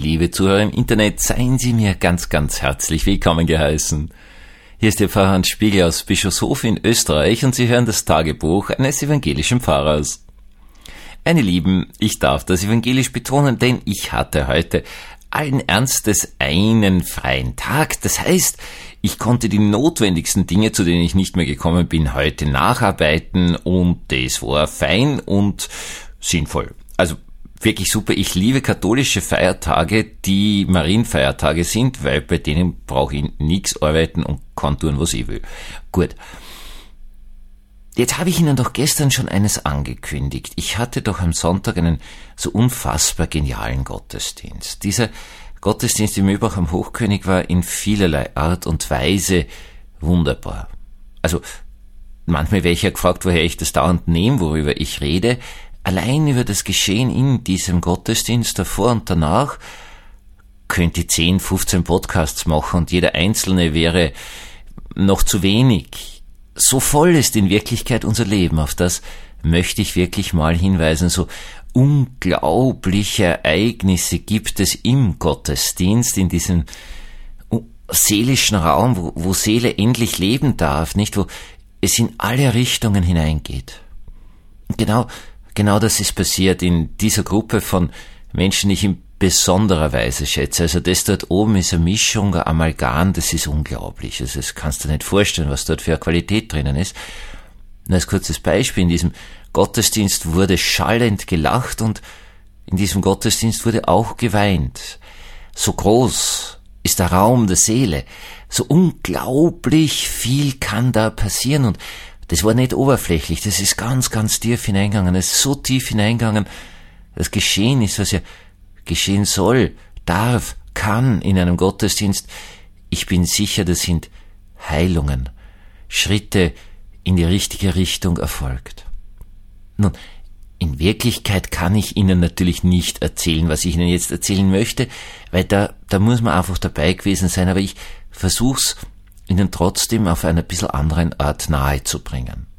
liebe Zuhörer im Internet, seien Sie mir ganz, ganz herzlich willkommen geheißen. Hier ist Ihr Pfarrer Hans Spiegel aus Bischofshof in Österreich und Sie hören das Tagebuch eines evangelischen Pfarrers. Meine Lieben, ich darf das evangelisch betonen, denn ich hatte heute allen Ernstes einen freien Tag. Das heißt, ich konnte die notwendigsten Dinge, zu denen ich nicht mehr gekommen bin, heute nacharbeiten und das war fein und sinnvoll. Also wirklich super. Ich liebe katholische Feiertage, die Marienfeiertage sind, weil bei denen brauche ich nichts arbeiten und kann tun, was ich will. Gut. Jetzt habe ich Ihnen doch gestern schon eines angekündigt. Ich hatte doch am Sonntag einen so unfassbar genialen Gottesdienst. Dieser Gottesdienst im Mühlbach am Hochkönig war in vielerlei Art und Weise wunderbar. Also manchmal wäre ich ja gefragt, woher ich das dauernd nehme, worüber ich rede. Allein über das Geschehen in diesem Gottesdienst davor und danach könnte ich 10, 15 Podcasts machen und jeder einzelne wäre noch zu wenig. So voll ist in Wirklichkeit unser Leben, auf das möchte ich wirklich mal hinweisen. So unglaubliche Ereignisse gibt es im Gottesdienst, in diesem seelischen Raum, wo Seele endlich leben darf, nicht, wo es in alle Richtungen hineingeht. Und Genau das ist passiert in dieser Gruppe von Menschen, die ich in besonderer Weise schätze. Also das dort oben ist eine Mischung, ein Amalgam, das ist unglaublich. Also das kannst du dir nicht vorstellen, was dort für eine Qualität drinnen ist. Nur als kurzes Beispiel, in diesem Gottesdienst wurde schallend gelacht und in diesem Gottesdienst wurde auch geweint. So groß ist der Raum der Seele, so unglaublich viel kann da passieren und das war nicht oberflächlich, das ist ganz, ganz tief hineingegangen, es ist so tief hineingegangen, das geschehen ist, was ja geschehen soll, darf, kann in einem Gottesdienst. Ich bin sicher, das sind Heilungen, Schritte in die richtige Richtung erfolgt. Nun, in Wirklichkeit kann ich Ihnen natürlich nicht erzählen, was ich Ihnen jetzt erzählen möchte, weil da muss man einfach dabei gewesen sein, aber ich versuch's Ihnen trotzdem auf eine bisschen anderen Art nahe zu bringen.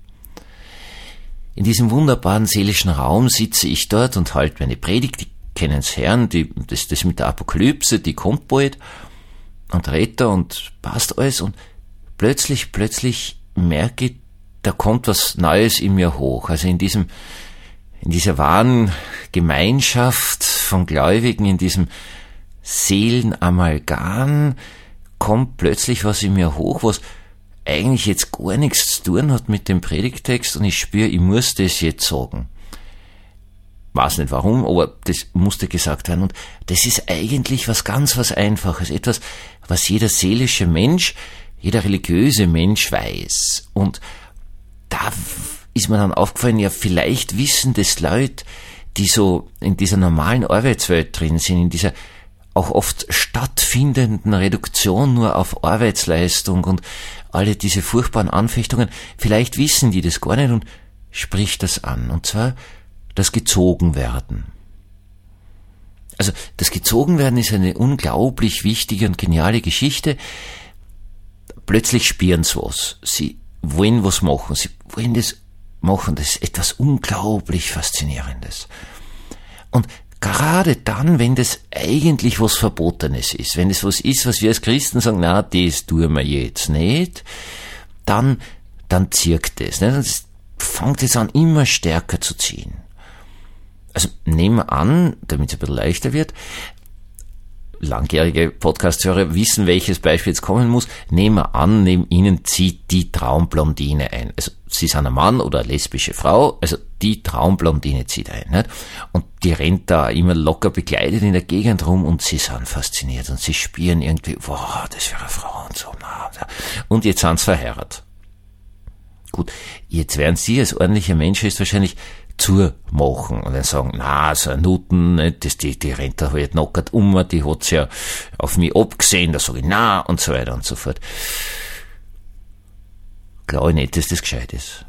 In diesem wunderbaren seelischen Raum sitze ich dort und halte meine Predigt, die kennen's Herrn, das mit der Apokalypse, die kommt bald und Retter und passt alles und plötzlich merke ich, da kommt was Neues in mir hoch. Also in dieser wahren Gemeinschaft von Gläubigen, in diesem Seelenamalgam, kommt plötzlich was in mir hoch, was eigentlich jetzt gar nichts zu tun hat mit dem Predigtext und ich spüre, ich muss das jetzt sagen. Weiß nicht warum, aber das musste gesagt werden und das ist eigentlich was Einfaches, etwas, was jeder seelische Mensch, jeder religiöse Mensch weiß und da ist mir dann aufgefallen, ja vielleicht wissen das Leute, die so in dieser normalen Arbeitswelt drin sind, in dieser auch oft stattfindenden Reduktion nur auf Arbeitsleistung und alle diese furchtbaren Anfechtungen, vielleicht wissen die das gar nicht und spricht das an. Und zwar das Gezogenwerden. Also das Gezogenwerden ist eine unglaublich wichtige und geniale Geschichte. Plötzlich spüren sie was. Sie wollen was machen. Sie wollen das machen. Das ist etwas unglaublich Faszinierendes. Und gerade dann, wenn das eigentlich was Verbotenes ist, wenn es was ist, was wir als Christen sagen, na, das tun wir jetzt nicht, dann zirkt es. Nicht? Und es fängt jetzt an, immer stärker zu ziehen. Also nehmen wir an, damit es ein bisschen leichter wird, langjährige Podcast-Hörer wissen, welches Beispiel jetzt kommen muss. Nehmen wir an, neben Ihnen zieht die Traumblondine ein. Also Sie sind ein Mann oder eine lesbische Frau, also die Traumblondine zieht ein. Nicht? Und die rennt da immer locker bekleidet in der Gegend rum und Sie sind fasziniert und Sie spüren irgendwie, wow, das wäre eine Frau und so. Und jetzt sind Sie verheiratet. Gut, jetzt werden Sie als ordentlicher Mensch höchstwahrscheinlich machen und dann sagen, na, so eine Nutten, die rennt da halt knockert die hat's ja auf mich abgesehen, da sage ich, na, und so weiter und so fort. Glaube ich nicht, dass das gescheit ist.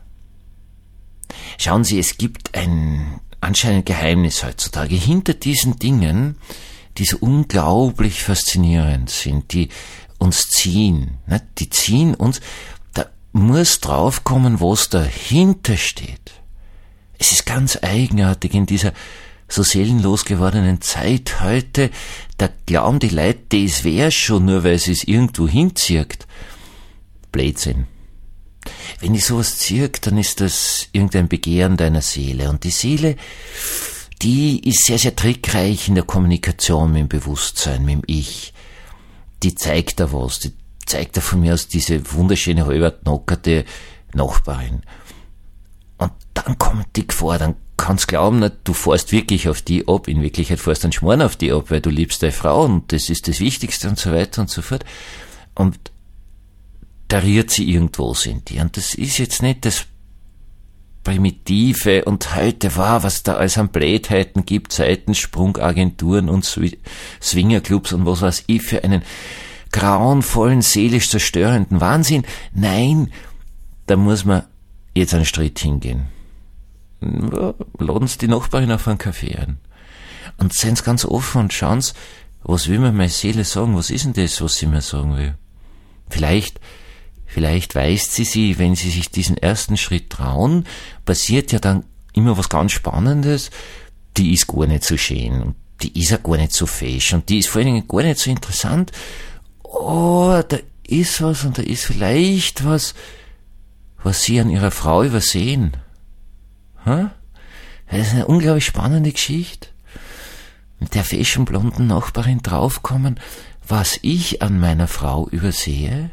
Schauen Sie, es gibt ein anscheinend Geheimnis heutzutage. Hinter diesen Dingen, die so unglaublich faszinierend sind, die uns ziehen, ne? Die ziehen uns, da muss draufkommen, was dahinter steht. Es ist ganz eigenartig in dieser so seelenlos gewordenen Zeit heute, da glauben die Leute, das wär schon, nur weil sie es irgendwo hinzieht. Blödsinn. Wenn ich sowas zirk, dann ist das irgendein Begehren deiner Seele. Und die Seele, die ist sehr, sehr trickreich in der Kommunikation mit dem Bewusstsein, mit dem Ich. Die zeigt da was, die zeigt da von mir aus diese wunderschöne, halberknockerte Nachbarin. Und dann kommt die Gefahr, dann kannst glauben, du fährst wirklich auf die ab, in Wirklichkeit fährst du einen Schmarrn auf die ab, weil du liebst deine Frau und das ist das Wichtigste und so weiter und so fort. Und da rührt sie irgendwas in dir. Und das ist jetzt nicht das Primitive und heute war, was da alles an Blödheiten gibt, Seitensprungagenturen und Swingerclubs und was weiß ich für einen grauenvollen, seelisch zerstörenden Wahnsinn. Nein, da muss man jetzt einen Schritt hingehen. Laden Sie die Nachbarin auf einen Kaffee ein. Und seien Sie ganz offen und schauen Sie, was will mir meine Seele sagen? Was ist denn das, was sie mir sagen will? Vielleicht weist sie, wenn sie sich diesen ersten Schritt trauen, passiert ja dann immer was ganz Spannendes. Die ist gar nicht so schön und die ist auch gar nicht so fesch und die ist vor allen Dingen gar nicht so interessant. Oh, da ist was und da ist vielleicht was sie an ihrer Frau übersehen. Das ist eine unglaublich spannende Geschichte. Mit der feschen blonden Nachbarin draufkommen, was ich an meiner Frau übersehe.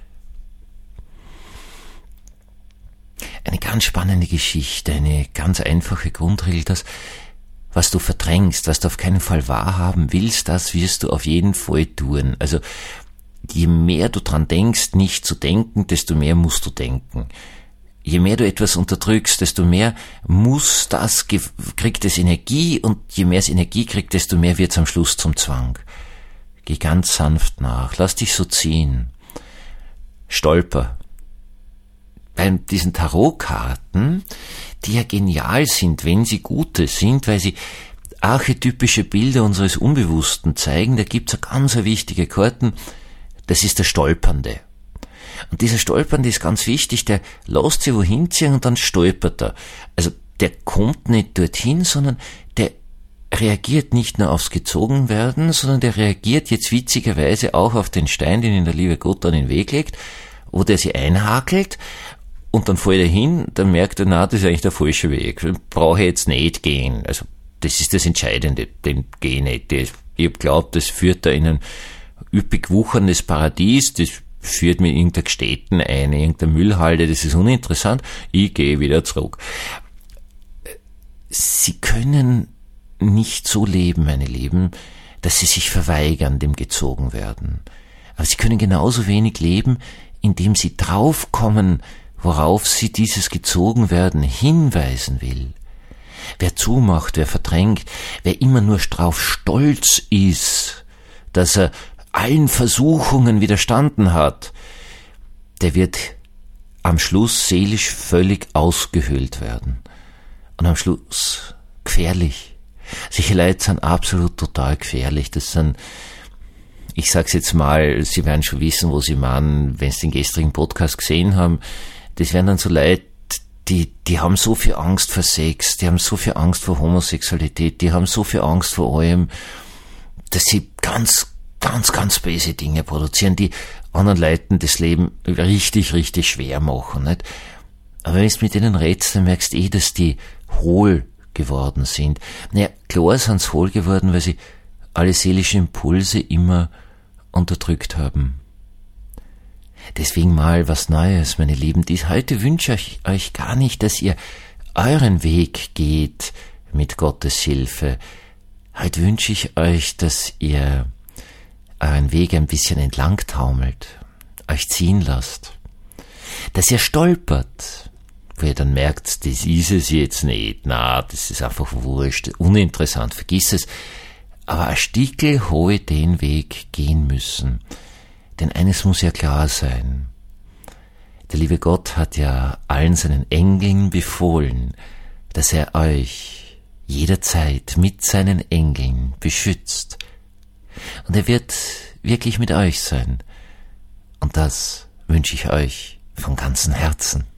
Eine ganz spannende Geschichte, eine ganz einfache Grundregel, dass was du verdrängst, was du auf keinen Fall wahrhaben willst, das wirst du auf jeden Fall tun. Also je mehr du dran denkst, nicht zu denken, desto mehr musst du denken. Je mehr du etwas unterdrückst, desto mehr kriegt es Energie und je mehr es Energie kriegt, desto mehr wird es am Schluss zum Zwang. Geh ganz sanft nach, lass dich so ziehen. Stolper. Bei diesen Tarotkarten, die ja genial sind, wenn sie gute sind, weil sie archetypische Bilder unseres Unbewussten zeigen, da gibt's eine ganz wichtige Karten, das ist der Stolpernde. Und dieser Stolpernde ist ganz wichtig, der lässt sich wohin ziehen und dann stolpert er. Also der kommt nicht dorthin, sondern der reagiert nicht nur aufs Gezogenwerden, sondern der reagiert jetzt witzigerweise auch auf den Stein, den ihm der liebe Gott an den Weg legt, wo der sich einhakelt und dann fällt er hin, dann merkt er, das ist eigentlich der falsche Weg, brauche ich jetzt nicht gehen. Also das ist das Entscheidende, den gehe ich nicht. Ich habe geglaubt, das führt da in ein üppig wucherndes Paradies, das führt mir irgendeine Gstätten ein, irgendeine Müllhalde, das ist uninteressant, ich gehe wieder zurück. Sie können nicht so leben, meine Lieben, dass sie sich verweigern, dem gezogen werden. Aber sie können genauso wenig leben, indem sie draufkommen, worauf sie dieses Gezogenwerden hinweisen will. Wer zumacht, wer verdrängt, wer immer nur drauf stolz ist, dass er allen Versuchungen widerstanden hat, der wird am Schluss seelisch völlig ausgehöhlt werden. Und am Schluss gefährlich. Solche Leute sind absolut total gefährlich. Das sind, ich sag's jetzt mal, Sie werden schon wissen, wo Sie meinen, wenn Sie den gestrigen Podcast gesehen haben, das wären dann so Leute, die haben so viel Angst vor Sex, die haben so viel Angst vor Homosexualität, die haben so viel Angst vor allem, dass sie ganz böse Dinge produzieren, die anderen Leuten das Leben richtig, richtig schwer machen, nicht? Aber wenn du mit denen redest, dann merkst du dass die hohl geworden sind. Naja, klar sind sie hohl geworden, weil sie alle seelischen Impulse immer unterdrückt haben. Deswegen mal was Neues, meine Lieben. Heute wünsche ich euch gar nicht, dass ihr euren Weg geht mit Gottes Hilfe. Heute wünsche ich euch, dass ihr euren Weg ein bisschen entlang taumelt, euch ziehen lasst, dass ihr stolpert, wo ihr dann merkt, das ist es jetzt nicht, das ist einfach wurscht, uninteressant, vergiss es, aber ein Stickel hohe den Weg gehen müssen, denn eines muss ja klar sein, der liebe Gott hat ja allen seinen Engeln befohlen, dass er euch jederzeit mit seinen Engeln beschützt. Und er wird wirklich mit euch sein. Und das wünsche ich euch von ganzem Herzen.